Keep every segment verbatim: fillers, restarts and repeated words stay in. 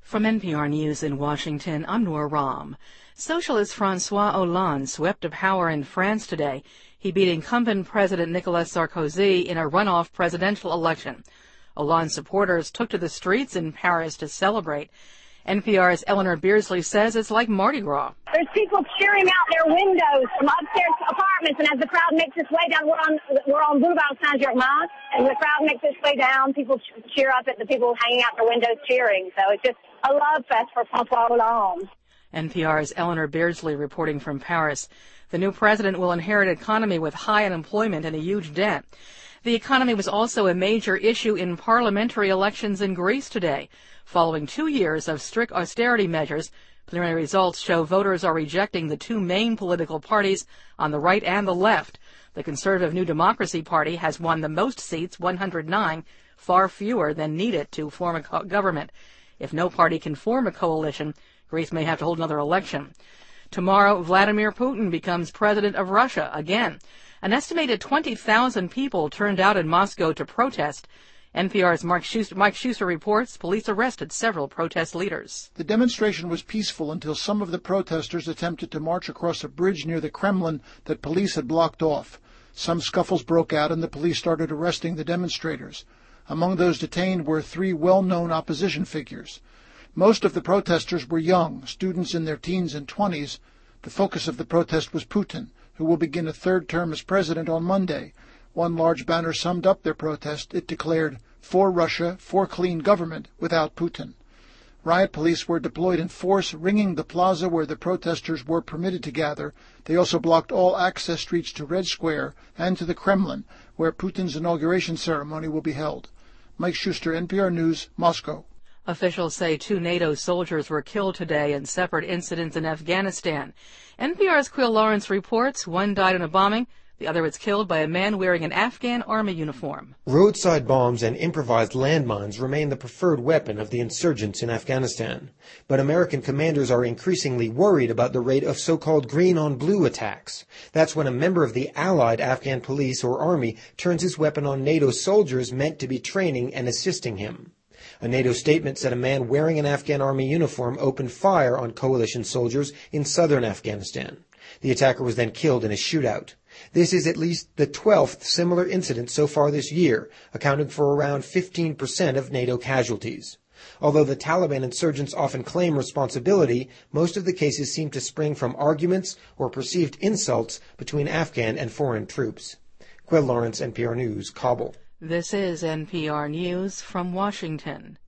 From N P R News in Washington, I'm Noor Ram. Socialist François Hollande swept to power in France today. He beat incumbent President Nicolas Sarkozy in a runoff presidential election. Hollande's supporters took to the streets in Paris to celebrate. N P R's Eleanor Beardsley says it's like Mardi Gras. There's people cheering out their windows from upstairs apartments, and as the crowd makes its way down, we're on we're on Boulevard Saint-Germain, and the crowd makes its way down. People cheer up at the people hanging out their windows cheering. So it's just a love fest for François Hollande. N P R's Eleanor Beardsley reporting from Paris. The new president will inherit an economy with high unemployment and a huge debt. The economy was also a major issue in parliamentary elections in Greece today. Following two years of strict austerity measures, preliminary results show voters are rejecting the two main political parties on the right and the left. The Conservative New Democracy Party has won the most seats, one hundred nine, far fewer than needed to form a co- government. If no party can form a coalition, Greece may have to hold another election. Tomorrow, Vladimir Putin becomes president of Russia again. An estimated twenty thousand people turned out in Moscow to protest. N P R's Mark Schuster, Mike Schuster reports police arrested several protest leaders. The demonstration was peaceful until some of the protesters attempted to march across a bridge near the Kremlin that police had blocked off. Some scuffles broke out and the police started arresting the demonstrators. Among those detained were three well-known opposition figures. Most of the protesters were young, students in their teens and twenties. The focus of the protest was Putin, who will begin a third term as president on Monday. One large banner summed up their protest. It declared, "For Russia, for clean government without Putin." Riot police were deployed in force, ringing the plaza where the protesters were permitted to gather. They also blocked all access streets to Red Square and to the Kremlin, where Putin's inauguration ceremony will be held. Mike Schuster, N P R News, Moscow. Officials say two NATO soldiers were killed today in separate incidents in Afghanistan. N P R's Quill Lawrence reports one died in a bombing. The other was killed by a man wearing an Afghan army uniform. Roadside bombs and improvised landmines remain the preferred weapon of the insurgents in Afghanistan. But American commanders are increasingly worried about the rate of so-called green-on-blue attacks. That's when a member of the allied Afghan police or army turns his weapon on NATO soldiers meant to be training and assisting him. A NATO statement said a man wearing an Afghan army uniform opened fire on coalition soldiers in southern Afghanistan. The attacker was then killed in a shootout. This is at least the twelfth similar incident so far this year, accounting for around fifteen percent of NATO casualties. Although the Taliban insurgents often claim responsibility, most of the cases seem to spring from arguments or perceived insults between Afghan and foreign troops. Quill Lawrence, N P R News, Kabul. This is N P R News from Washington.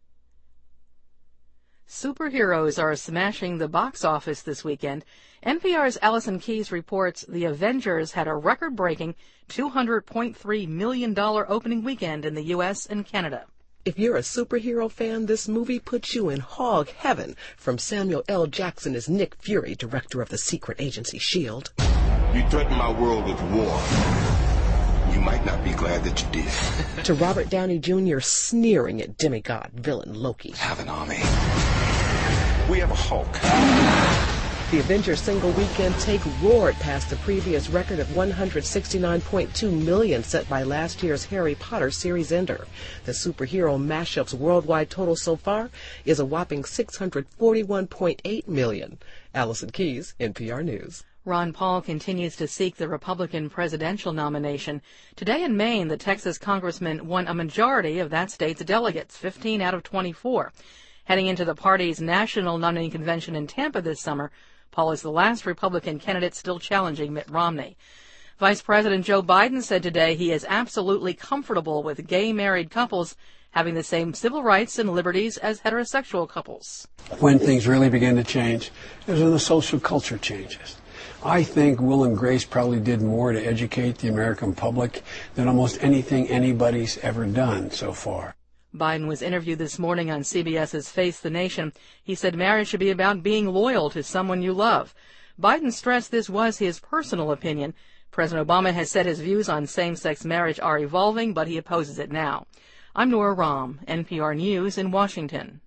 Superheroes are smashing the box office this weekend. N P R's Allison Keyes reports The Avengers had a record-breaking two hundred point three million dollars opening weekend in the U S and Canada. If you're a superhero fan, this movie puts you in hog heaven. From Samuel L. Jackson as Nick Fury, director of the secret agency SHIELD. You threaten my world with war. You might not be glad that you did. To Robert Downey Junior sneering at demigod villain Loki. Have an army. We have a Hulk. The Avengers single weekend take roared past the previous record of one hundred sixty-nine point two million dollars set by last year's Harry Potter series ender. The superhero mashup's worldwide total so far is a whopping six hundred forty-one point eight million dollars. Allison Keyes, N P R News. Ron Paul continues to seek the Republican presidential nomination. Today in Maine, the Texas congressman won a majority of that state's delegates, fifteen out of twenty-four. Heading into the party's national nominating convention in Tampa this summer, Paul is the last Republican candidate still challenging Mitt Romney. Vice President Joe Biden said today he is absolutely comfortable with gay married couples having the same civil rights and liberties as heterosexual couples. When things really begin to change is when the social culture changes. I think Will and Grace probably did more to educate the American public than almost anything anybody's ever done so far. Biden was interviewed this morning on C B S's Face the Nation. He said marriage should be about being loyal to someone you love. Biden stressed this was his personal opinion. President Obama has said his views on same-sex marriage are evolving, but he opposes it now. I'm Noor Ram, N P R News in Washington.